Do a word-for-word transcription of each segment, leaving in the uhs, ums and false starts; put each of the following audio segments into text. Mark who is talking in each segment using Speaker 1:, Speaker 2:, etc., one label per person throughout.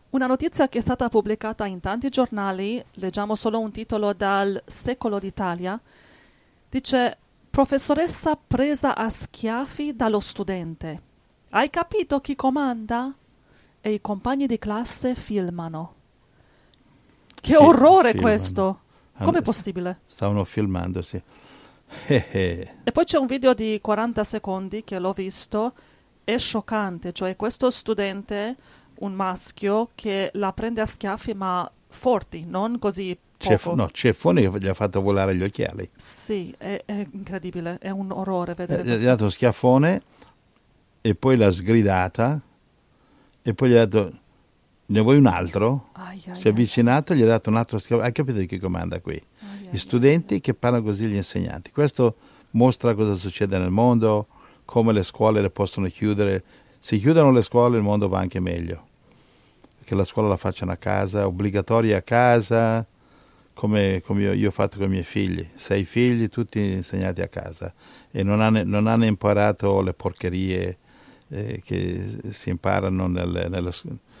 Speaker 1: Una notizia che è stata pubblicata in tanti giornali, leggiamo solo un titolo dal Secolo d'Italia, dice: professoressa presa a schiaffi dallo studente. Hai capito chi comanda? E i compagni di classe filmano. Che
Speaker 2: Sì,
Speaker 1: orrore
Speaker 2: filmano.
Speaker 1: questo! Com'è possibile?
Speaker 2: Stavano filmando, sì. Eh, eh.
Speaker 1: E poi c'è un video di quaranta secondi che l'ho visto, è scioccante, cioè questo studente, un maschio, che la prende a schiaffi ma forti, non così
Speaker 2: C'è,
Speaker 1: poco.
Speaker 2: no, Ceffoni che gli ha fatto volare gli occhiali.
Speaker 1: Sì, è, è incredibile, è un orrore vedere
Speaker 2: Eh, Gli ha
Speaker 1: questo.
Speaker 2: dato uno schiaffone e poi l'ha sgridata e poi gli ha detto: ne vuoi un altro?
Speaker 1: Ai, ai,
Speaker 2: Si è
Speaker 1: ai,
Speaker 2: avvicinato e gli ha dato un altro schiaffone. Hai capito di chi comanda qui?
Speaker 1: ai,
Speaker 2: Gli
Speaker 1: ai,
Speaker 2: studenti che parlano così agli insegnanti. Questo mostra cosa succede nel mondo, come le scuole le possono chiudere. Se chiudono le scuole il mondo va anche meglio, che la scuola la facciano a casa, obbligatoria a casa, come, come io, io ho fatto con i miei figli. Sei figli, tutti insegnati a casa, e non hanno, non hanno imparato le porcherie eh, che si imparano nel, nella,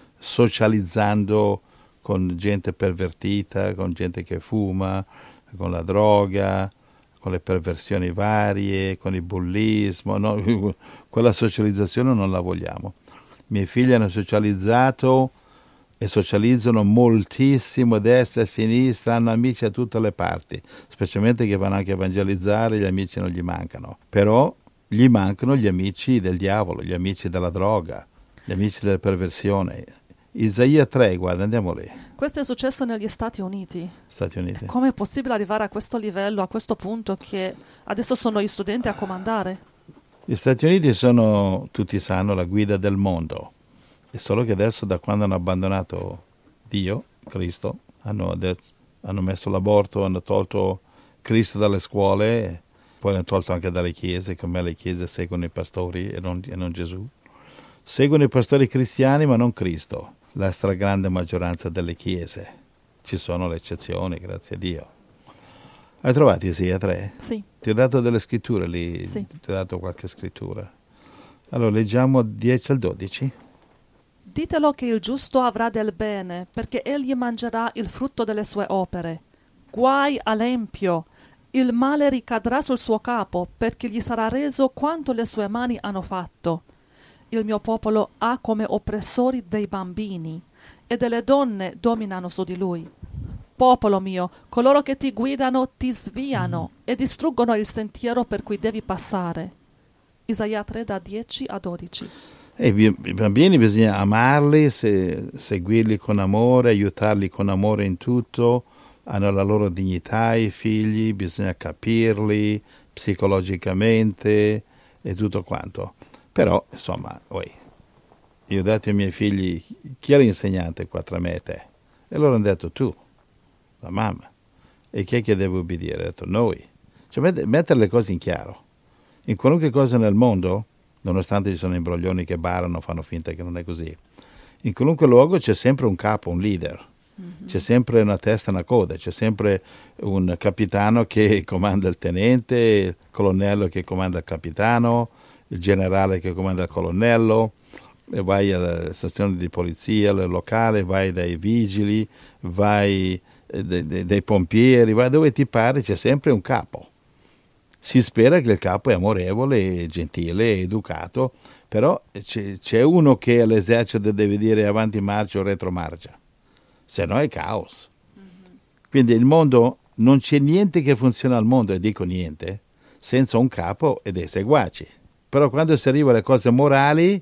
Speaker 2: socializzando con gente pervertita, con gente che fuma, con la droga, con le perversioni varie, con il bullismo. No? Quella socializzazione non la vogliamo. I miei figli hanno socializzato e socializzano moltissimo a destra e a sinistra, hanno amici da tutte le parti, specialmente che vanno anche a evangelizzare, gli amici non gli mancano. Però gli mancano gli amici del diavolo, gli amici della droga, gli amici della perversione. Isaia tre, guarda, andiamo lì.
Speaker 1: Questo è successo negli Stati Uniti.
Speaker 2: Stati Uniti.
Speaker 1: Come è possibile arrivare a questo livello, a questo punto, che adesso sono gli studenti a comandare?
Speaker 2: Gli Stati Uniti sono, tutti sanno, la guida del mondo. È solo che adesso, da quando hanno abbandonato Dio, Cristo, hanno, adesso, hanno messo l'aborto, hanno tolto Cristo dalle scuole, poi l'hanno tolto anche dalle chiese, come le chiese seguono i pastori e non, e non Gesù. Seguono i pastori cristiani ma non Cristo, la stragrande maggioranza delle chiese. Ci sono le eccezioni, grazie a Dio. Hai trovato Isaia tre?
Speaker 1: Sì.
Speaker 2: Ti ho dato delle scritture lì?
Speaker 1: Sì.
Speaker 2: Ti ho dato qualche scrittura. Allora, leggiamo dieci al dodici.
Speaker 1: Ditelo che il giusto avrà del bene, perché egli mangerà il frutto delle sue opere. Guai all'empio! Il male ricadrà sul suo capo, perché gli sarà reso quanto le sue mani hanno fatto. Il mio popolo ha come oppressori dei bambini, e delle donne dominano su di lui. Popolo mio, coloro che ti guidano ti sviano e distruggono il sentiero per cui devi passare. Isaia tre da dieci a dodici.
Speaker 2: E i bambini bisogna amarli, se, seguirli con amore, aiutarli con amore in tutto, hanno la loro dignità i figli, bisogna capirli psicologicamente e tutto quanto. Però, insomma, oi, io ho detto ai miei figli: chi è l'insegnante qua tra me e te? E loro hanno detto: tu, la mamma. E chi è che deve obbedire? Ho detto: noi. Cioè, mettere le cose in chiaro. In qualunque cosa nel mondo, nonostante ci sono imbroglioni che barano, fanno finta che non è così, in qualunque luogo c'è sempre un capo, un leader. Mm-hmm. C'è sempre una testa e una coda, c'è sempre un capitano che comanda il tenente, il colonnello che comanda il capitano, il generale che comanda il colonnello, e vai alla stazione di polizia, al locale, vai dai vigili, vai eh, dai, dai, dai pompieri, vai dove ti pare, c'è sempre un capo. Si spera che il capo è amorevole, gentile, educato, però c'è, c'è uno che all'esercito deve dire avanti marcia o retro marcia, se no è caos. Mm-hmm. Quindi il mondo, non c'è niente che funziona al mondo, e dico niente, senza un capo e dei seguaci. Però quando si arriva alle cose morali,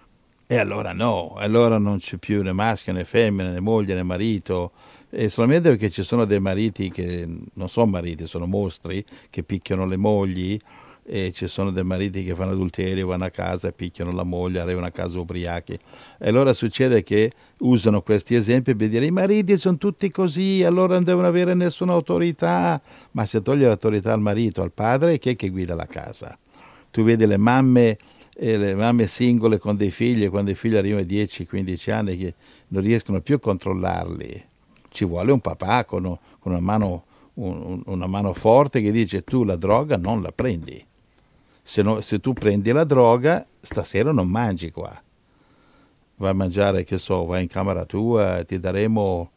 Speaker 2: e allora no, allora non c'è più né maschio né femmina, né moglie né marito, e solamente perché ci sono dei mariti che non sono mariti, sono mostri, che picchiano le mogli, e ci sono dei mariti che fanno adulterio, vanno a casa e picchiano la moglie, arrivano a casa ubriachi. E allora succede che usano questi esempi per dire: i mariti sono tutti così, allora non devono avere nessuna autorità. Ma se toglie l'autorità al marito, al padre, chi è che guida la casa? Tu vedi le mamme, eh, le mamme singole con dei figli, quando i figli arrivano ai dieci quindici anni, che non riescono più a controllarli. Ci vuole un papà con, con una, mano, un, una mano forte che dice: tu la droga non la prendi. Se, no, se tu prendi la droga, stasera non mangi qua. vai a mangiare, che so, vai in camera tua, ti daremo,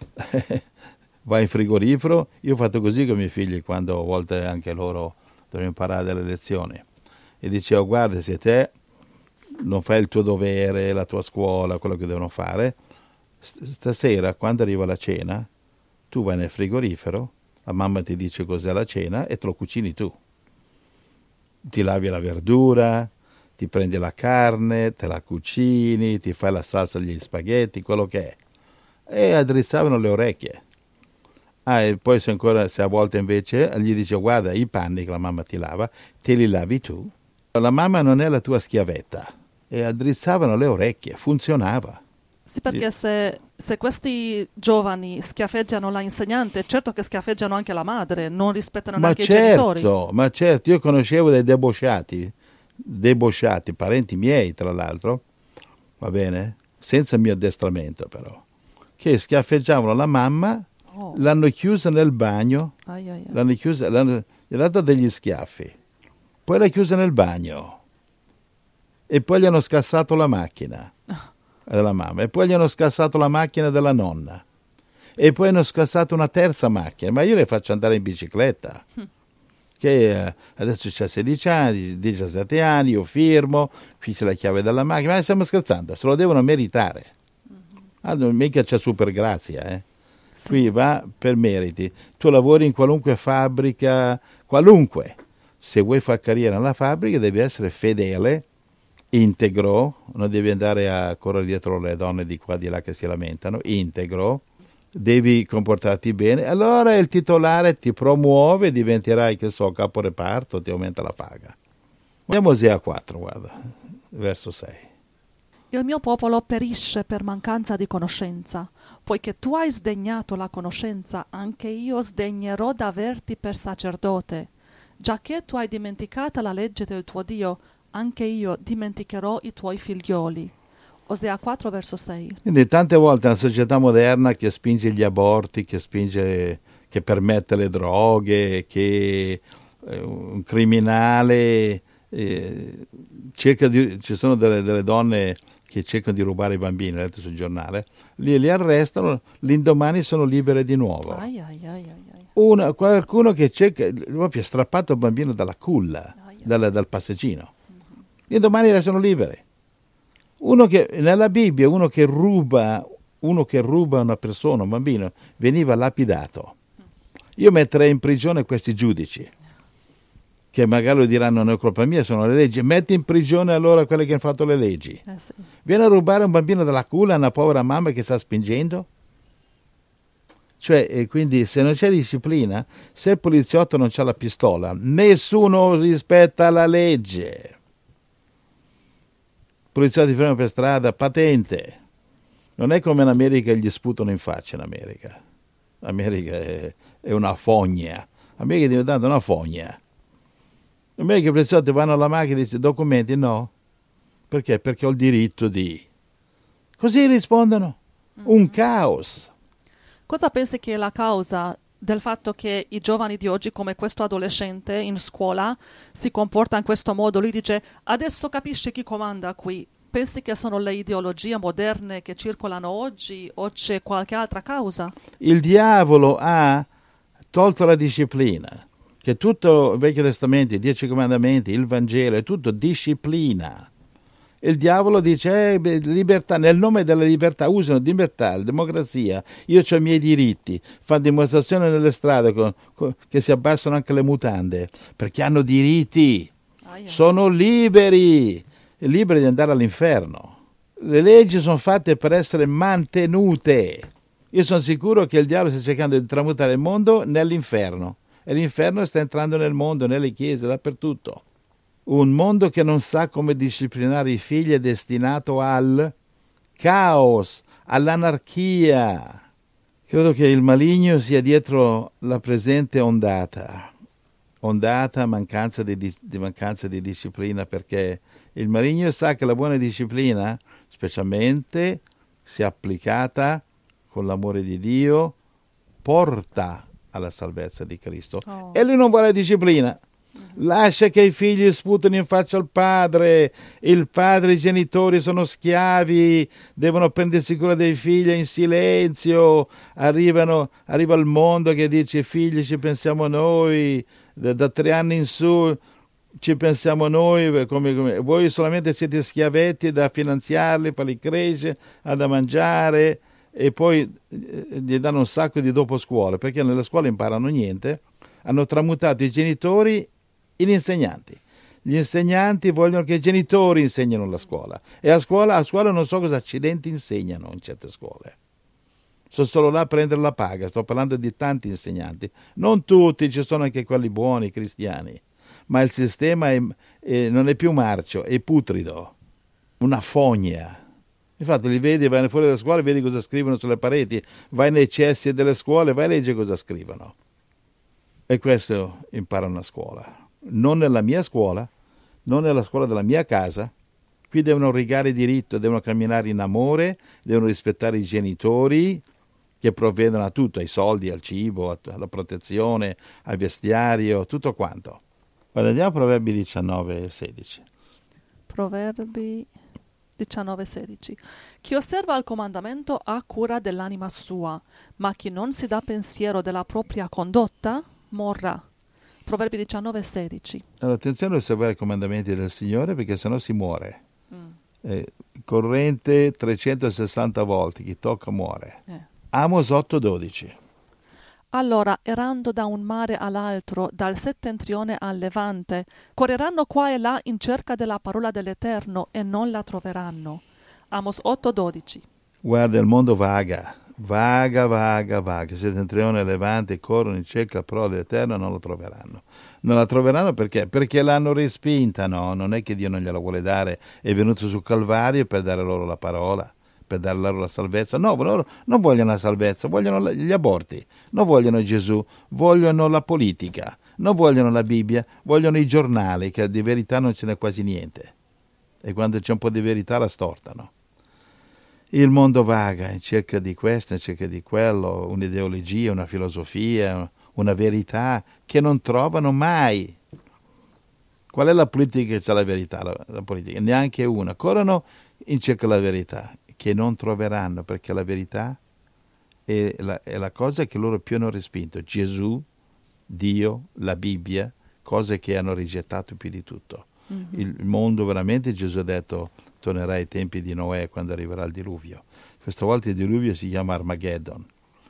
Speaker 2: vai in frigorifero. Io ho fatto così con i miei figli quando a volte anche loro devono imparare delle lezioni. E dicevo, guarda, se te non fai il tuo dovere, la tua scuola, quello che devono fare, stasera quando arriva la cena, tu vai nel frigorifero, la mamma ti dice cos'è la cena e te lo cucini tu. Ti lavi la verdura, ti prendi la carne, te la cucini, ti fai la salsa degli spaghetti, quello che è. E addrizzavano le orecchie. Ah, e poi se ancora, se a volte invece gli dice, guarda, i panni che la mamma ti lava, te li lavi tu. La mamma non è la tua schiavetta. E addrizzavano le orecchie, funzionava.
Speaker 1: Sì, perché se, se questi giovani schiaffeggiano la insegnante, certo che schiaffeggiano anche la madre, non rispettano
Speaker 2: Ma
Speaker 1: neanche
Speaker 2: certo,
Speaker 1: i genitori.
Speaker 2: Ma certo, io conoscevo dei debosciati, debosciati, parenti miei tra l'altro, va bene? Senza mio addestramento però, che schiaffeggiavano la mamma, oh. L'hanno chiusa nel bagno,
Speaker 1: ai, ai, ai.
Speaker 2: l'hanno chiusa, l'hanno, gli ha dato degli schiaffi, poi l'ha chiusa nel bagno e poi gli hanno scassato la macchina della mamma e poi gli hanno scassato la macchina della nonna e poi hanno scassato una terza macchina, ma io le faccio andare in bicicletta hm. che eh, adesso c'ha sedici anni, diciassette anni, io firmo, qui c'è la chiave della macchina, ma stiamo scherzando, se lo devono meritare. Mm-hmm. Ah, non mica c'è super grazia, eh. Sì. Qui va per meriti. Tu lavori in qualunque fabbrica, qualunque, se vuoi fare carriera nella fabbrica devi essere fedele, integro, non devi andare a correre dietro le donne di qua di là che si lamentano, integro, devi comportarti bene, allora il titolare ti promuove, diventerai, che so, caporeparto, ti aumenta la paga. Andiamo a Osea quattro, guarda, verso sei.
Speaker 1: Il mio popolo perisce per mancanza di conoscenza. Poiché tu hai sdegnato la conoscenza, anche io sdegnerò d'averti per sacerdote. Giacché tu hai dimenticata la legge del tuo Dio, anche io dimenticherò i tuoi figlioli. Osea quattro, verso sei.
Speaker 2: Quindi tante volte una società moderna che spinge gli aborti, che spinge, che permette le droghe, che eh, un criminale eh, cerca di, ci sono delle, delle donne che cercano di rubare i bambini, letto sul giornale, li, li arrestano, l'indomani sono libere di nuovo.
Speaker 1: Ai, ai, ai, ai.
Speaker 2: Una, qualcuno che cerca, proprio ha strappato il bambino dalla culla, ai, ai. Dal, dal passeggino. Mm-hmm. L'indomani sono libere. Uno che, nella Bibbia, uno che ruba, uno che ruba una persona, un bambino, veniva lapidato. Io metterei in prigione questi giudici, che magari diranno non è colpa mia, sono le leggi. Metti in prigione allora quelli che hanno fatto le leggi.
Speaker 1: Eh sì.
Speaker 2: Viene a rubare un bambino dalla culla a una povera mamma che sta spingendo? Cioè, e quindi se non c'è disciplina, se il poliziotto non c'ha la pistola, nessuno rispetta la legge. Poliziotti fermano per strada, patente. Non è come in America gli sputano in faccia in America. America è, è una fogna. America è diventata una fogna. In America i poliziotti vanno alla macchina e dicono documenti? No. Perché? Perché ho il diritto di... Così rispondono. Mm-hmm. Un caos.
Speaker 1: Cosa pensi che è la causa del fatto che i giovani di oggi, come questo adolescente in scuola, si comporta in questo modo? Lui dice, adesso capisci chi comanda qui. Pensi che sono le ideologie moderne che circolano oggi o c'è qualche altra causa?
Speaker 2: Il diavolo ha tolto la disciplina, che tutto il Vecchio Testamento, i Dieci Comandamenti, il Vangelo, è tutto disciplina. Il diavolo dice, eh, libertà, nel nome della libertà, usano libertà, la democrazia, io ho i miei diritti, fanno dimostrazione nelle strade con, con, che si abbassano anche le mutande, perché hanno diritti, ah, yeah. Sono liberi, liberi di andare all'inferno. Le leggi sono fatte per essere mantenute. Io sono sicuro che il diavolo sta cercando di tramutare il mondo nell'inferno, e l'inferno sta entrando nel mondo, nelle chiese, dappertutto. Un mondo che non sa come disciplinare i figli è destinato al caos, all'anarchia. Credo che il maligno sia dietro la presente ondata, ondata mancanza di, di mancanza di disciplina, perché il maligno sa che la buona disciplina, specialmente se applicata con l'amore di Dio, porta alla salvezza di Cristo. Oh. E lui non vuole disciplina. Lascia che i figli sputino in faccia al padre. Il padre e i genitori sono schiavi, devono prendersi cura dei figli in silenzio. Arrivano, arriva il mondo che dice: figli, ci pensiamo noi, da, da tre anni in su ci pensiamo noi, come, come, voi solamente siete schiavetti da finanziarli, farli crescere, da mangiare, e poi eh, gli danno un sacco di dopo scuola, perché nella scuola imparano niente. Hanno tramutato i genitori in insegnanti. Gli insegnanti vogliono che i genitori insegnino la scuola, e a scuola, a scuola non so cosa accidenti insegnano in certe scuole. Sono solo là a prendere la paga. Sto parlando di tanti insegnanti, non tutti, ci sono anche quelli buoni, cristiani, ma il sistema è, è, non è più marcio, è putrido, una fogna. Infatti li vedi, vai fuori dalla scuola e vedi cosa scrivono sulle pareti, vai nei cessi delle scuole, vai a leggere cosa scrivono. E questo imparano a scuola. Non nella mia scuola, non nella scuola della mia casa. Qui devono rigare diritto, devono camminare in amore, devono rispettare i genitori che provvedono a tutto, ai soldi, al cibo, alla protezione, al vestiario, tutto quanto. Guarda, andiamo a Proverbi diciannove e sedici.
Speaker 1: Proverbi diciannove sedici. Chi osserva il comandamento ha cura dell'anima sua, ma chi non si dà pensiero della propria condotta morrà. Proverbi diciannove sedici.
Speaker 2: Allora, attenzione a osservare i comandamenti del Signore, perché sennò si muore. Mm. Eh, corrente trecentosessanta volte, chi tocca muore. Eh. Amos otto dodici.
Speaker 1: Allora, errando da un mare all'altro, dal settentrione al levante, correranno qua e là in cerca della parola dell'Eterno e non la troveranno. Amos otto dodici.
Speaker 2: Guarda, il mondo vaga, vaga, vaga, vaga. Settentrione e levante corrono in cerca della parola dell'Eterno e non lo troveranno. Non la troveranno perché? Perché l'hanno respinta, no? Non è che Dio non gliela vuole dare, è venuto sul Calvario per dare loro la parola, per dare loro la salvezza. No, loro non vogliono la salvezza, vogliono gli aborti, non vogliono Gesù, vogliono la politica, non vogliono la Bibbia, vogliono i giornali, che di verità non ce n'è quasi niente. E quando c'è un po' di verità la stortano. Il mondo vaga in cerca di questo, in cerca di quello, un'ideologia, una filosofia, una verità che non trovano mai. Qual è la politica che c'ha la verità? La, la politica, neanche una. Corrono in cerca della verità, che non troveranno, perché la verità è la, è la cosa che loro più hanno respinto. Gesù, Dio, la Bibbia, cose che hanno rigettato più di tutto. Mm-hmm. Il mondo veramente, Gesù ha detto, tornerà ai tempi di Noè quando arriverà il diluvio. Questa volta il diluvio si chiama Armageddon.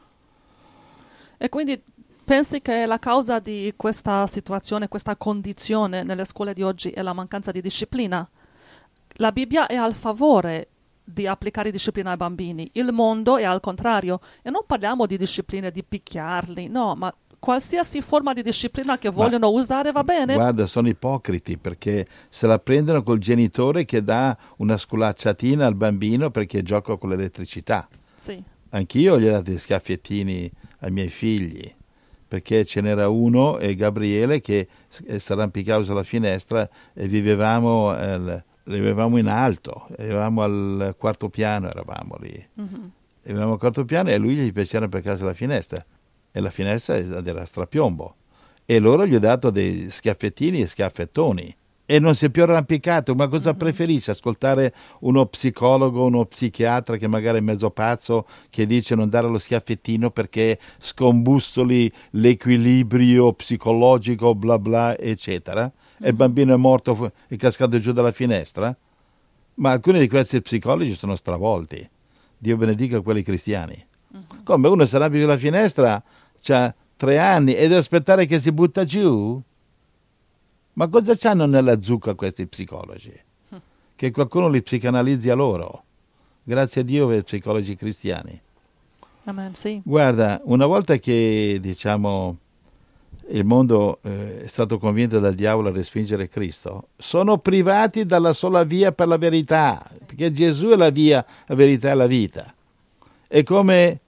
Speaker 1: E quindi pensi che la causa di questa situazione, questa condizione nelle scuole di oggi è la mancanza di disciplina? La Bibbia è al favore di applicare disciplina ai bambini, il mondo è al contrario, e non parliamo di discipline di picchiarli, no, ma qualsiasi forma di disciplina che vogliono ma, usare va bene.
Speaker 2: Guarda, sono ipocriti, perché se la prendono col genitore che dà una sculacciatina al bambino perché gioca con l'elettricità.
Speaker 1: Sì.
Speaker 2: Anch'io gli ho dato gli schiaffettini ai miei figli, perché ce n'era uno, e Gabriele, che si arrampicava sulla finestra e vivevamo, eh, vivevamo in alto, eravamo al quarto piano, eravamo lì. Mm-hmm. Eravamo al quarto piano e a lui gli piaceva arrampicarsi sulla finestra. E la finestra era strapiombo, e loro gli ho dato dei schiaffettini e schiaffettoni e non si è più arrampicato. Ma cosa mm-hmm. preferisci? Ascoltare uno psicologo, uno psichiatra che magari è mezzo pazzo, che dice non dare lo schiaffettino perché scombustoli l'equilibrio psicologico, bla bla, eccetera, mm-hmm. e il bambino è morto, è cascato giù dalla finestra? Ma alcuni di questi psicologi sono stravolti, Dio benedica quelli cristiani. Mm-hmm. Come uno si arrampica sulla finestra, c'ha tre anni e deve aspettare che si butta giù? Ma cosa c'hanno nella zucca questi psicologi? Che qualcuno li psicanalizzi a loro. Grazie a Dio per i psicologi cristiani.
Speaker 1: Amen, sì.
Speaker 2: Guarda, una volta che, diciamo, il mondo eh, è stato convinto dal diavolo a respingere Cristo, sono privati dalla sola via per la verità, perché Gesù è la via, la verità e la vita. È come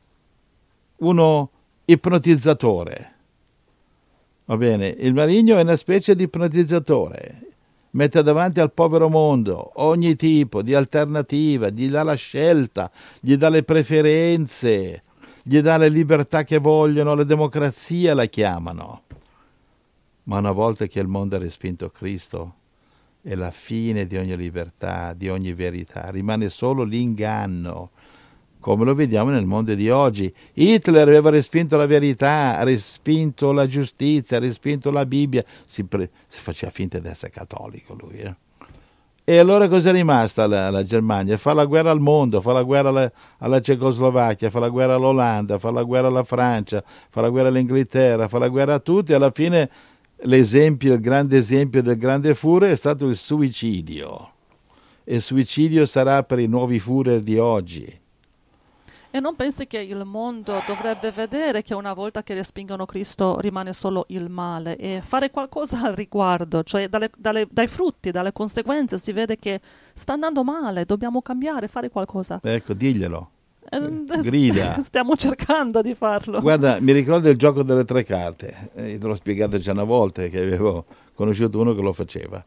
Speaker 2: uno ipnotizzatore. Va bene, il maligno è una specie di ipnotizzatore, mette davanti al povero mondo ogni tipo di alternativa, gli dà la scelta, gli dà le preferenze, gli dà le libertà che vogliono, la democrazia la chiamano. Ma una volta che il mondo ha respinto Cristo, è la fine di ogni libertà, di ogni verità. Rimane solo l'inganno, come lo vediamo nel mondo di oggi. Hitler aveva respinto la verità, ha respinto la giustizia, ha respinto la Bibbia. Si, pre- si faceva finta di essere cattolico lui, eh? E allora cosa è rimasta la, la Germania? Fa la guerra al mondo, fa la guerra alla, alla Cecoslovacchia, fa la guerra all'Olanda, fa la guerra alla Francia, fa la guerra all'Inghilterra, fa la guerra a tutti, e alla fine l'esempio, il grande esempio del grande Führer è stato il suicidio. E il suicidio sarà per i nuovi Führer di oggi.
Speaker 1: E non pensi che il mondo dovrebbe vedere che una volta che respingono Cristo rimane solo il male e fare qualcosa al riguardo? Cioè dalle, dalle, dai frutti, dalle conseguenze si vede che sta andando male, dobbiamo cambiare, fare qualcosa.
Speaker 2: Ecco, diglielo.
Speaker 1: Eh,
Speaker 2: Grida.
Speaker 1: Stiamo cercando di farlo.
Speaker 2: Guarda, mi ricordo il gioco delle tre carte. Eh, te l'ho spiegato già una volta, che avevo conosciuto uno che lo faceva.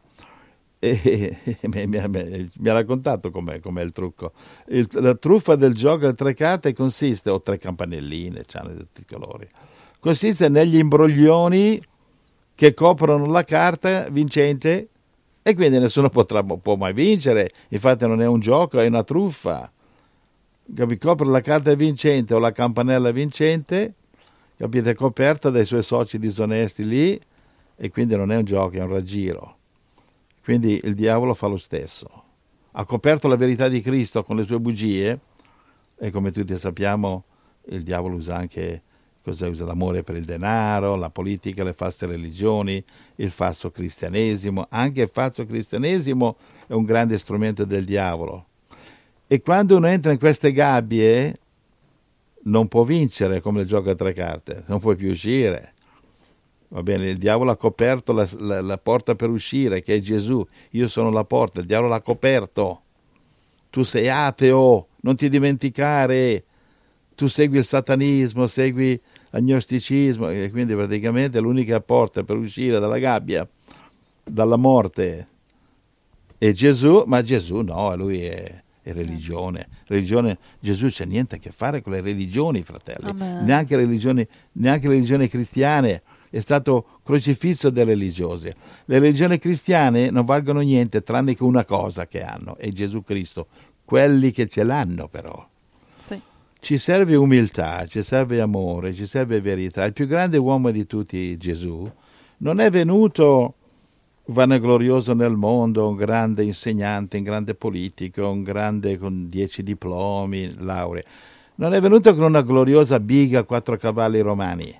Speaker 2: E mi, mi, mi ha raccontato com'è, com'è il trucco. Il, la truffa del gioco delle tre carte consiste, o tre campanelline, c'hanno di tutti i colori, consiste negli imbroglioni che coprono la carta vincente, e quindi nessuno potrà, può mai vincere. Infatti non è un gioco, è una truffa. Copre la carta vincente o la campanella vincente, capite, coperta dai suoi soci disonesti lì, e quindi non è un gioco, è un raggiro. Quindi il diavolo fa lo stesso. Ha coperto la verità di Cristo con le sue bugie, e come tutti sappiamo il diavolo usa anche, cosa usa? L'amore per il denaro, la politica, le false religioni, il falso cristianesimo. Anche il falso cristianesimo è un grande strumento del diavolo. E quando uno entra in queste gabbie non può vincere, come il gioco a tre carte, non puoi più uscire. Va bene, il diavolo ha coperto la, la, la porta per uscire, che è Gesù. Io sono la porta, il diavolo l'ha coperto. Tu sei ateo, non ti dimenticare. Tu segui il satanismo, segui l'agnosticismo, e quindi praticamente l'unica porta per uscire dalla gabbia, dalla morte, è Gesù. Ma Gesù no, lui è, è religione. religione. Gesù c'ha niente a che fare con le religioni, fratelli.
Speaker 1: Amen.
Speaker 2: Neanche religioni, neanche le religioni cristiane. È stato crocifisso delle religiose. Le religioni cristiane non valgono niente tranne che una cosa che hanno, è Gesù Cristo. Quelli che ce l'hanno però.
Speaker 1: Sì.
Speaker 2: Ci serve umiltà, ci serve amore, ci serve verità. Il più grande uomo di tutti, Gesù, non è venuto vanaglorioso nel mondo, un grande insegnante, un grande politico, un grande con dieci diplomi, lauree. Non è venuto con una gloriosa biga a quattro cavalli romani.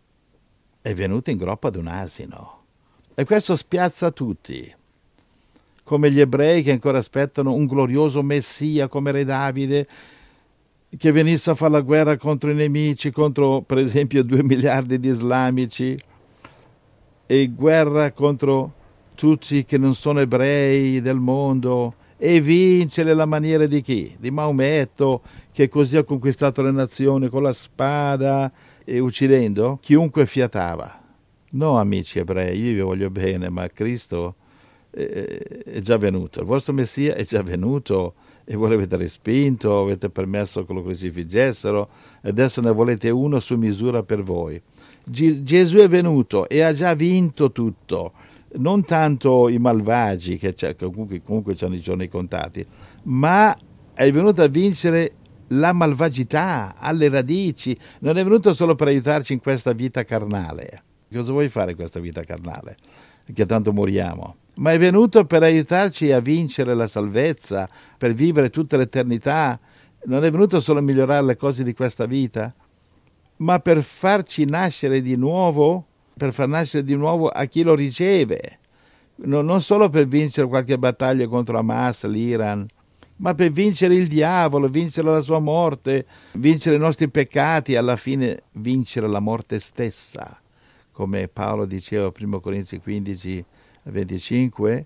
Speaker 2: È venuto in groppa ad un asino, e questo spiazza tutti, come gli ebrei che ancora aspettano un glorioso messia come re Davide, che venisse a fare la guerra contro i nemici, contro per esempio due miliardi di islamici, e guerra contro tutti che non sono ebrei del mondo, e vincere la maniera di chi? Di Maometto, che così ha conquistato le nazioni con la spada, e uccidendo chiunque fiatava. No, amici ebrei, io vi voglio bene, ma Cristo è, è già venuto, il vostro Messia è già venuto, e voi l'avete respinto, avete permesso che lo crocifiggessero, e adesso ne volete uno su misura per voi. G- Gesù è venuto e ha già vinto tutto, non tanto i malvagi, che, che comunque, comunque hanno i giorni contati, ma è venuto a vincere la malvagità alle radici. Non è venuto solo per aiutarci in questa vita carnale. Cosa vuoi fare in questa vita carnale? Che tanto moriamo. Ma è venuto per aiutarci a vincere la salvezza, per vivere tutta l'eternità. Non è venuto solo a migliorare le cose di questa vita, ma per farci nascere di nuovo, per far nascere di nuovo a chi lo riceve. No, non solo per vincere qualche battaglia contro Hamas, l'Iran, ma per vincere il diavolo, vincere la sua morte, vincere i nostri peccati, alla fine vincere la morte stessa, come Paolo diceva a primo Corinzi quindici venticinque,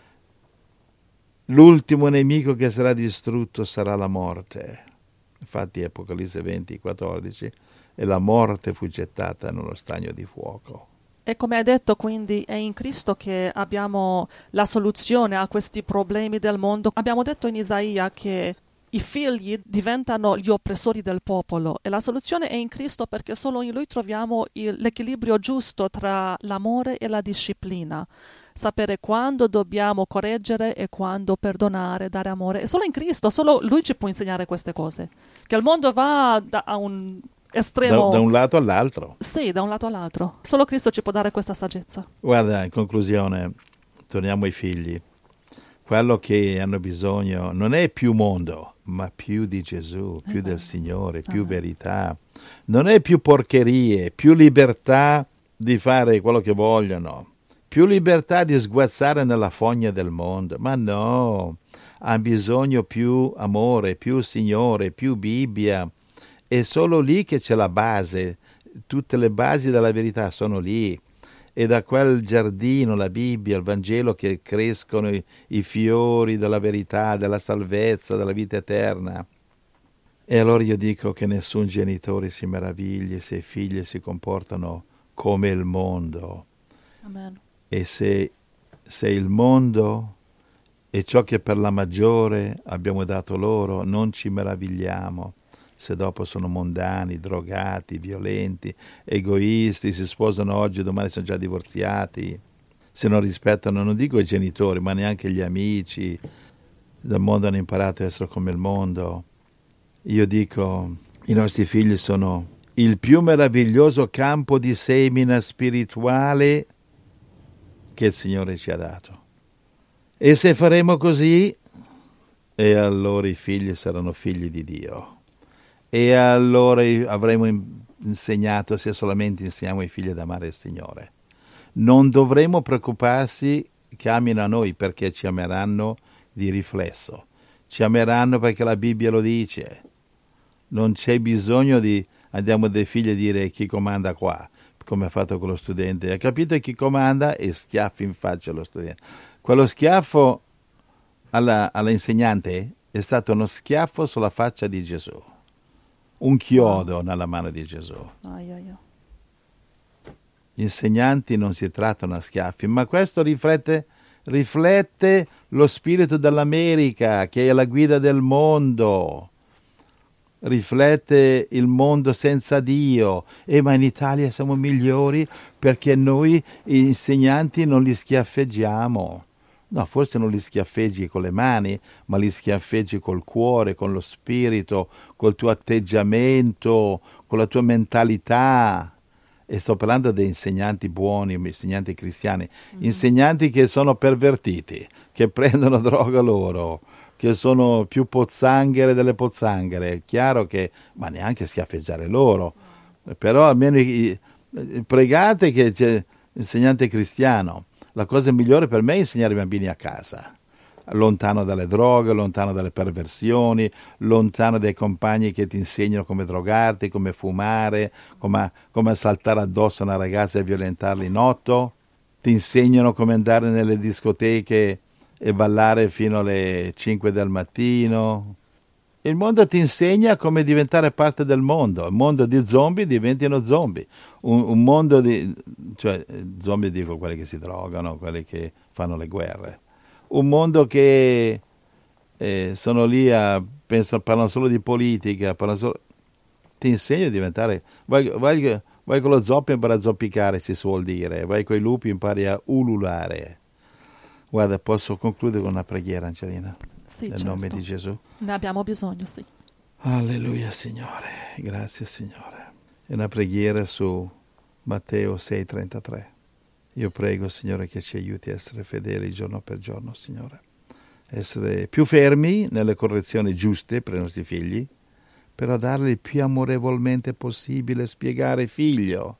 Speaker 2: l'ultimo nemico che sarà distrutto sarà la morte. Infatti Apocalisse venti quattordici, e la morte fu gettata nello stagno di fuoco.
Speaker 1: E come hai detto, quindi è in Cristo che abbiamo la soluzione a questi problemi del mondo. Abbiamo detto in Isaia che i figli diventano gli oppressori del popolo, e la soluzione è in Cristo, perché solo in Lui troviamo il- l'equilibrio giusto tra l'amore e la disciplina. Sapere quando dobbiamo correggere e quando perdonare, dare amore. È solo in Cristo, solo Lui ci può insegnare queste cose. Che il mondo va da, a un
Speaker 2: Da,
Speaker 1: estremo...
Speaker 2: da un lato all'altro.
Speaker 1: Sì, da un lato all'altro. Solo Cristo ci può dare questa saggezza.
Speaker 2: Guarda, in conclusione, torniamo ai figli. Quello che hanno bisogno non è più mondo, ma più di Gesù, più del Signore, più
Speaker 1: Amen.
Speaker 2: verità. Non è più porcherie, più libertà di fare quello che vogliono, più libertà di sguazzare nella fogna del mondo. Ma no, ha bisogno più amore, più Signore, più Bibbia. È solo lì che c'è la base. Tutte le basi della verità sono lì. E da quel giardino, la Bibbia, il Vangelo, che crescono i, i fiori della verità, della salvezza, della vita eterna. E allora io dico che nessun genitore si meravigli se i figli si comportano come il mondo.
Speaker 1: Amen.
Speaker 2: E se, se il mondo è ciò che per la maggiore abbiamo dato loro, non ci meravigliamo se dopo sono mondani, drogati, violenti, egoisti, si sposano oggi e domani sono già divorziati, se non rispettano, non dico i genitori, ma neanche gli amici. Dal mondo hanno imparato a essere come il mondo. Io dico, i nostri figli sono il più meraviglioso campo di semina spirituale che il Signore ci ha dato. E se faremo così, e allora i figli saranno figli di Dio. E allora avremo insegnato, se solamente insegniamo ai figli ad amare il Signore. Non dovremo preoccuparsi che amino a noi, perché ci ameranno di riflesso. Ci ameranno perché la Bibbia lo dice. Non c'è bisogno di andiamo dai figli a dire chi comanda qua, come ha fatto quello studente. Ha capito chi comanda e schiaffi in faccia allo studente. Quello schiaffo alla, all'insegnante è stato uno schiaffo sulla faccia di Gesù. Un chiodo nella mano di Gesù.
Speaker 1: Ai, ai, ai.
Speaker 2: Gli insegnanti non si trattano a schiaffi, ma questo riflette, riflette lo spirito dell'America, che è la guida del mondo. Riflette il mondo senza Dio. E ma in Italia siamo migliori perché noi insegnanti non li schiaffeggiamo. No, forse non li schiaffeggi con le mani, ma li schiaffeggi col cuore, con lo spirito, col tuo atteggiamento, con la tua mentalità. E sto parlando di insegnanti buoni, insegnanti cristiani, mm. insegnanti che sono pervertiti, che prendono droga loro, che sono più pozzanghere delle pozzanghere. È chiaro che, ma neanche schiaffeggiare loro, però almeno pregate che c'è insegnante cristiano. La cosa migliore per me è insegnare i bambini a casa, lontano dalle droghe, lontano dalle perversioni, lontano dai compagni che ti insegnano come drogarti, come fumare, come, come saltare addosso a una ragazza e violentarla in otto, ti insegnano come andare nelle discoteche e ballare fino alle cinque del mattino. Il mondo ti insegna come diventare parte del mondo. Il mondo di zombie diventino zombie. Un, un mondo di... cioè, zombie dico quelli che si drogano, quelli che fanno le guerre. Un mondo che eh, sono lì a... pensano, parlano solo di politica, parlano solo... ti insegna a diventare... Vai, vai, vai con lo zoppo e impari a zoppicare, si suol dire. Vai con i lupi e impari a ululare. Guarda, posso concludere con una preghiera, Angelina?
Speaker 1: Sì,
Speaker 2: Nel
Speaker 1: certo.
Speaker 2: nome di Gesù.
Speaker 1: Ne abbiamo bisogno, sì.
Speaker 2: Alleluia, Signore. Grazie, Signore. È una preghiera su Matteo sei trentatré. Io prego, Signore, che ci aiuti a essere fedeli giorno per giorno, Signore. Essere più fermi nelle correzioni giuste per i nostri figli, però darli il più amorevolmente possibile, spiegare, figlio,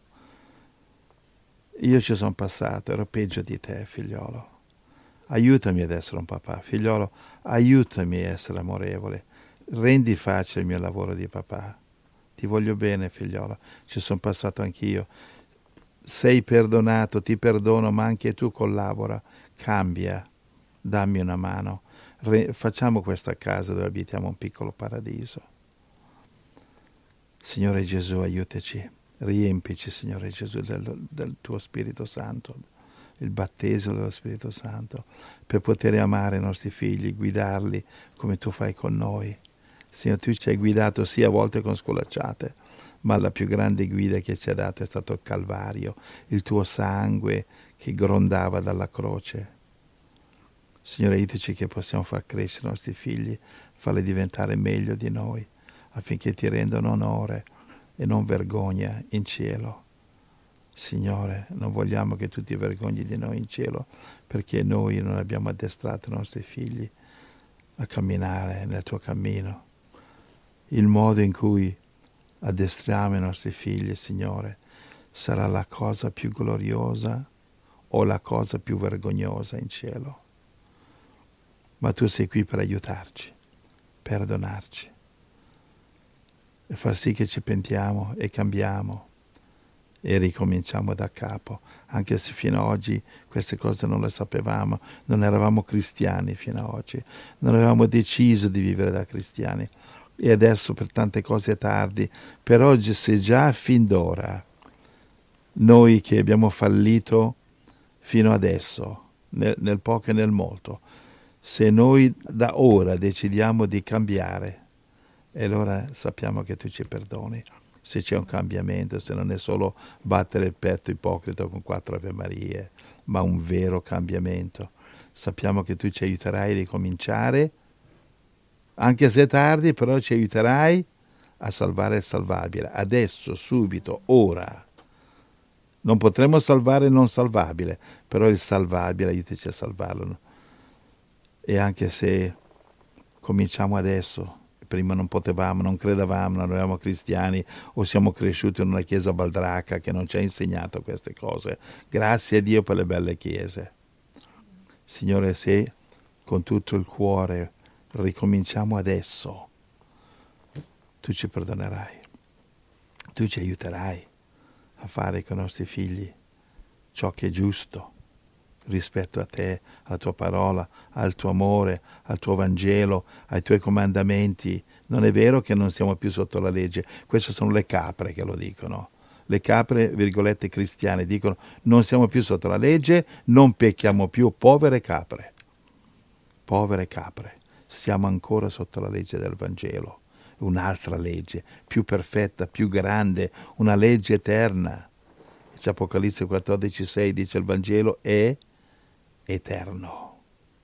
Speaker 2: io ci sono passato, ero peggio di te, figliolo. Aiutami ad essere un papà, figliolo, aiutami a essere amorevole, rendi facile il mio lavoro di papà. Ti voglio bene, figliolo, ci sono passato anch'io. Sei perdonato, ti perdono, ma anche tu collabora, cambia, dammi una mano. Re- facciamo questa casa dove abitiamo un piccolo paradiso. Signore Gesù, aiutaci, riempici, Signore Gesù, del, del tuo Spirito Santo, il battesimo dello Spirito Santo, per poter amare i nostri figli, guidarli come tu fai con noi. Signore, tu ci hai guidato sì a volte con sculacciate, ma la più grande guida che ci hai dato è stato il Calvario, il tuo sangue che grondava dalla croce. Signore, aiutaci che possiamo far crescere i nostri figli, farli diventare meglio di noi, affinché ti rendano onore e non vergogna in cielo. Signore, non vogliamo che tu ti vergogni di noi in cielo, perché noi non abbiamo addestrato i nostri figli a camminare nel tuo cammino. Il modo in cui addestriamo i nostri figli, Signore, sarà la cosa più gloriosa o la cosa più vergognosa in cielo. Ma tu sei qui per aiutarci, perdonarci e far sì che ci pentiamo e cambiamo e ricominciamo da capo, anche se fino ad oggi queste cose non le sapevamo, non eravamo cristiani fino ad oggi, non avevamo deciso di vivere da cristiani e adesso per tante cose è tardi, per oggi se già fin d'ora noi che abbiamo fallito fino adesso, nel, nel poco e nel molto, se noi da ora decidiamo di cambiare, e allora sappiamo che tu ci perdoni. Se c'è un cambiamento, se non è solo battere il petto ipocrita con quattro Ave Marie, ma un vero cambiamento. Sappiamo che tu ci aiuterai a ricominciare, anche se è tardi, però ci aiuterai a salvare il salvabile, adesso, subito, ora. Non potremo salvare il non salvabile, però il salvabile aiutaci a salvarlo. E anche se cominciamo adesso, prima non potevamo, non credevamo, non eravamo cristiani o siamo cresciuti in una chiesa baldracca che non ci ha insegnato queste cose. Grazie a Dio per le belle chiese. Signore, se con tutto il cuore ricominciamo adesso, tu ci perdonerai, tu ci aiuterai a fare con i nostri figli ciò che è giusto rispetto a te, alla tua parola, al tuo amore, al tuo Vangelo, ai tuoi comandamenti. Non è vero che non siamo più sotto la legge, queste sono le capre che lo dicono. Le capre, virgolette, cristiane, dicono non siamo più sotto la legge, non pecchiamo più, povere capre. Povere capre, siamo ancora sotto la legge del Vangelo, un'altra legge, più perfetta, più grande, una legge eterna. Apocalisse quattordici sei dice il Vangelo è eterno.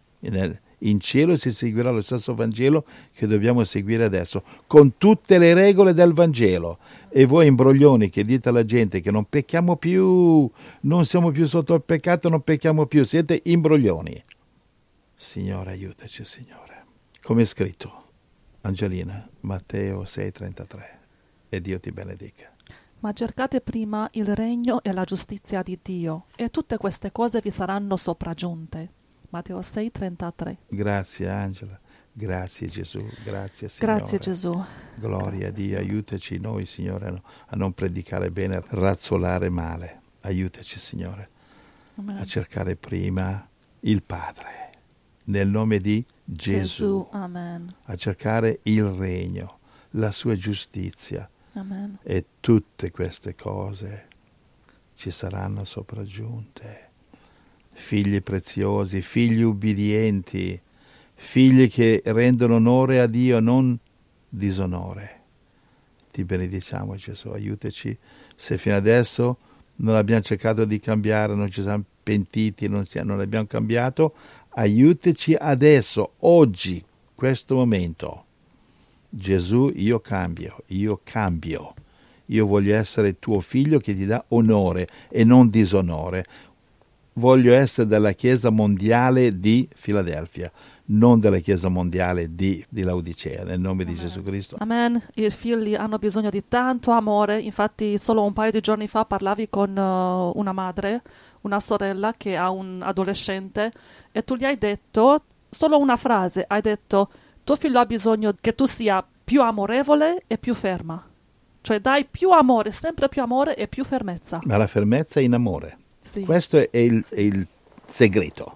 Speaker 2: In cielo si seguirà lo stesso Vangelo che dobbiamo seguire adesso, con tutte le regole del Vangelo. E voi imbroglioni che dite alla gente che non pecchiamo più, non siamo più sotto il peccato, non pecchiamo più, siete imbroglioni. Signore, aiutaci, Signore. Come è scritto, Angelina, Matteo sei trentatré. E Dio ti benedica.
Speaker 1: Ma cercate prima il regno e la giustizia di Dio, e tutte queste cose vi saranno sopraggiunte. Matteo sei trentatré.
Speaker 2: Grazie Angela, grazie Gesù, grazie Signore.
Speaker 1: Grazie Gesù.
Speaker 2: Gloria
Speaker 1: Grazie,
Speaker 2: a Dio,
Speaker 1: Signore.
Speaker 2: Aiutaci noi Signore a non predicare bene, a razzolare male. Aiutaci Signore
Speaker 1: Amen.
Speaker 2: a cercare prima il Padre, nel nome di Gesù,
Speaker 1: Gesù. Amen.
Speaker 2: a cercare il regno, la sua giustizia.
Speaker 1: Amen.
Speaker 2: E tutte queste cose ci saranno sopraggiunte. Figli preziosi, figli ubbidienti, figli che rendono onore a Dio, non disonore. Ti benediciamo Gesù, aiutaci. Se fino adesso non abbiamo cercato di cambiare, non ci siamo pentiti, non, siamo, non abbiamo cambiato, aiutaci adesso, oggi, questo momento. Gesù, io cambio, io cambio. Io voglio essere tuo figlio che ti dà onore e non disonore. Voglio essere della Chiesa mondiale di Filadelfia, non della Chiesa mondiale di, di Laodicea, nel nome Amen. Di Gesù Cristo.
Speaker 1: Amen. I figli hanno bisogno di tanto amore. Infatti solo un paio di giorni fa parlavi con uh, una madre, una sorella che ha un adolescente, e tu gli hai detto, solo una frase, hai detto: tuo figlio ha bisogno che tu sia più amorevole e più ferma. Cioè dai più amore, sempre più amore e più fermezza.
Speaker 2: Ma la fermezza è in amore.
Speaker 1: Sì.
Speaker 2: Questo è il, sì. è il segreto.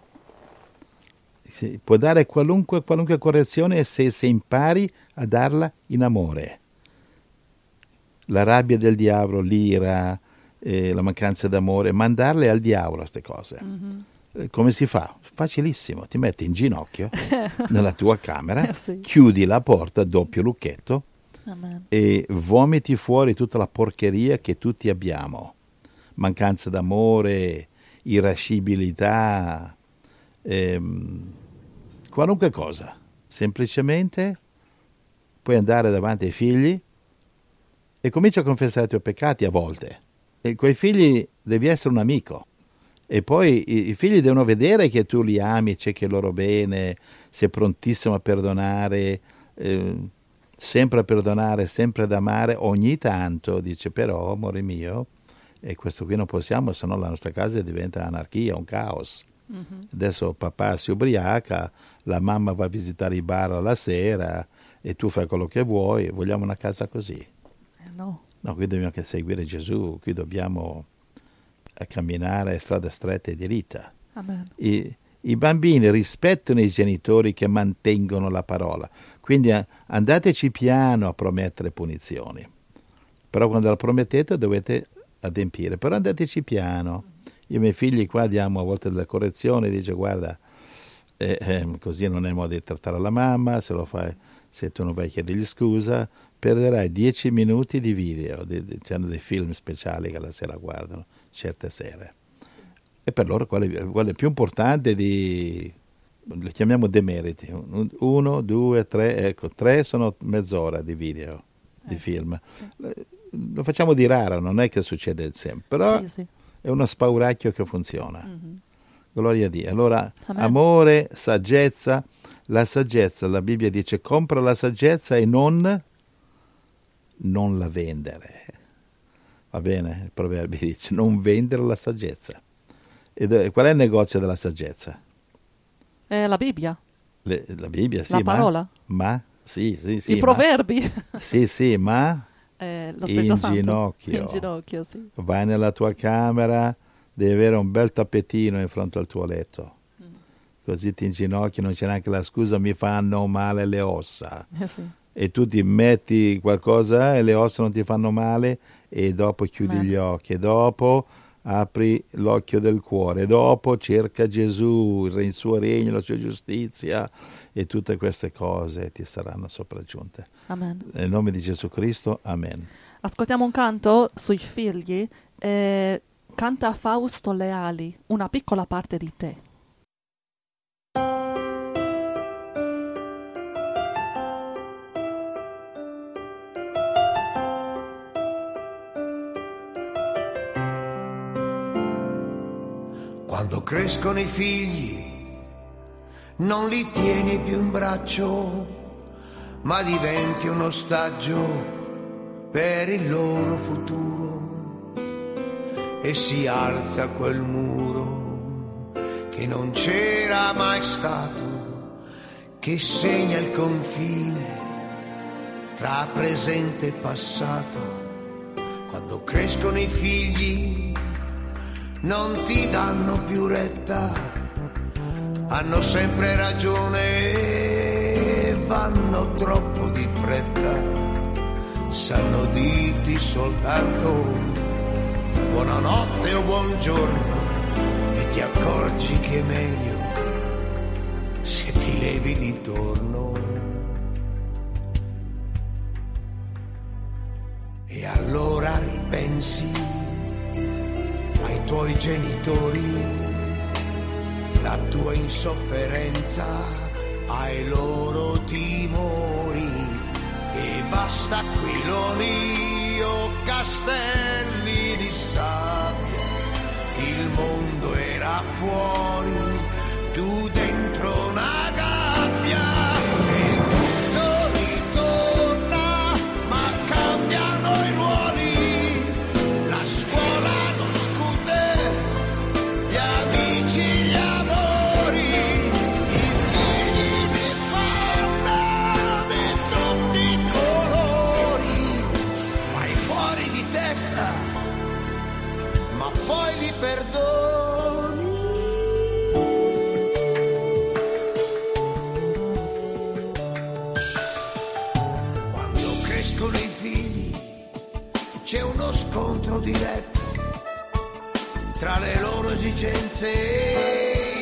Speaker 2: Si può dare qualunque, qualunque correzione se, se impari a darla in amore. La rabbia del diavolo, l'ira, eh, la mancanza d'amore, mandarle al diavolo queste cose. Mm-hmm. Come si fa? Facilissimo, ti metti in ginocchio nella tua camera,
Speaker 1: Eh sì.
Speaker 2: chiudi la porta, doppio lucchetto,
Speaker 1: Amen.
Speaker 2: e vomiti fuori tutta la porcheria che tutti abbiamo. Mancanza d'amore, irascibilità, ehm, qualunque cosa. Semplicemente puoi andare davanti ai figli e comincia a confessare i tuoi peccati a volte. E quei figli devi essere un amico. E poi i, i figli devono vedere che tu li ami, cerchi il loro bene, sei prontissimo a perdonare, eh, sempre a perdonare, sempre ad amare. Ogni tanto dice, però, amore mio, e questo qui non possiamo, se no la nostra casa diventa anarchia, un caos. Mm-hmm. Adesso papà si ubriaca, la mamma va a visitare i bar alla sera e tu fai quello che vuoi. Vogliamo una casa così?
Speaker 1: Eh no.
Speaker 2: No, qui dobbiamo anche seguire Gesù, qui dobbiamo camminare strada stretta e diritta.
Speaker 1: Amen.
Speaker 2: I, I bambini rispettano i genitori che mantengono la parola, quindi andateci piano a promettere punizioni, però quando la promettete dovete adempiere, però andateci piano. Io ai miei figli qua diamo a volte delle correzioni, dice guarda, eh, eh, così non è modo di trattare la mamma, se lo fai, se tu non vai a chiedergli scusa, perderai dieci minuti di video, di, di, c'hanno dei film speciali che la sera guardano, certe sere. E per loro quello, quello è più importante di, li chiamiamo demeriti, uno, due, tre, ecco, tre sono mezz'ora di video, di eh, film. Sì, sì. Lo facciamo di raro, non è che succede sempre, però sì, sì. È uno spauracchio che funziona. Mm-hmm. Gloria a Dio. Allora, Amen. Amore, saggezza, la saggezza, la Bibbia dice compra la saggezza e non, non la vendere. Va bene? Il proverbio dice non vendere la saggezza. E qual è il negozio della saggezza?
Speaker 1: È la Bibbia.
Speaker 2: Le, la Bibbia, sì.
Speaker 1: La
Speaker 2: ma,
Speaker 1: parola?
Speaker 2: Ma, sì, sì, sì.
Speaker 1: I
Speaker 2: ma,
Speaker 1: proverbi.
Speaker 2: Sì, sì, ma
Speaker 1: eh, lo in Santo.
Speaker 2: ginocchio.
Speaker 1: In ginocchio, sì.
Speaker 2: Vai nella tua camera, devi avere un bel tappetino in fronte al tuo letto. Mm. Così ti inginocchi, non c'è neanche la scusa, mi fanno male le ossa.
Speaker 1: Eh, sì.
Speaker 2: E tu ti metti qualcosa e le ossa non ti fanno male e dopo chiudi Bene. Gli occhi e dopo apri l'occhio del cuore, dopo cerca Gesù, il suo regno, la sua giustizia e tutte queste cose ti saranno sopraggiunte.
Speaker 1: Amen.
Speaker 2: Nel nome di Gesù Cristo, amen.
Speaker 1: Ascoltiamo un canto sui figli, eh, canta Fausto Leali, Una piccola parte di te.
Speaker 3: Quando crescono i figli non li tieni più in braccio, ma diventi un ostaggio per il loro futuro e si alza quel muro che non c'era mai stato, che segna il confine tra presente e passato. Quando crescono i figli non ti danno più retta, hanno sempre ragione, vanno troppo di fretta, sanno dirti soltanto buonanotte o buongiorno e ti accorgi che è meglio se ti levi di torno. E allora ripensi ai tuoi genitori, la tua insofferenza, ai loro timori, e basta aquiloni o castelli di sabbia, il mondo era fuori, tu dentro una gabbia. Scontro diretto tra le loro esigenze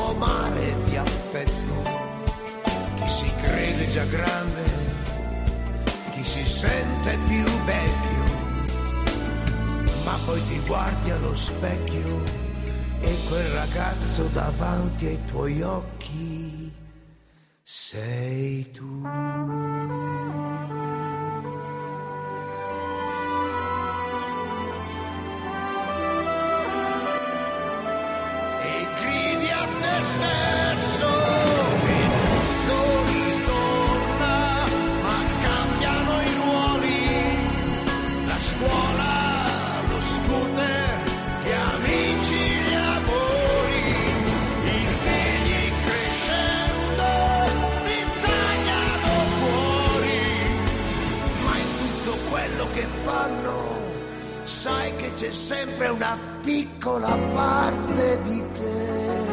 Speaker 3: nuovo mare di affetto. Chi si crede già grande, chi si sente più vecchio, ma poi ti guardi allo specchio e quel ragazzo davanti ai tuoi occhi sei tu. E gridi a te stesso che tutto ritorna, ma cambiano i ruoli, la scuola, lo scooter, gli amici, gli amori, i figli crescendo ti tagliano fuori, ma in tutto quello che fanno sai che c'è sempre una piccola parte di te.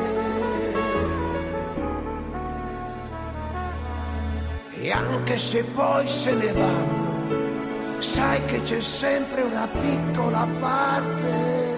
Speaker 3: E anche se poi se ne vanno, sai che c'è sempre una piccola parte